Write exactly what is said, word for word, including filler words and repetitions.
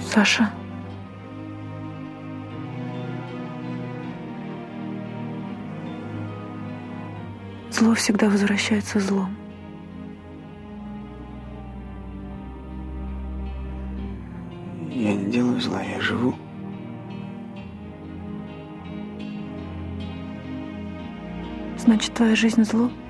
Саша. Зло всегда возвращается злом. Я не делаю зла, я живу. Значит, твоя жизнь зло?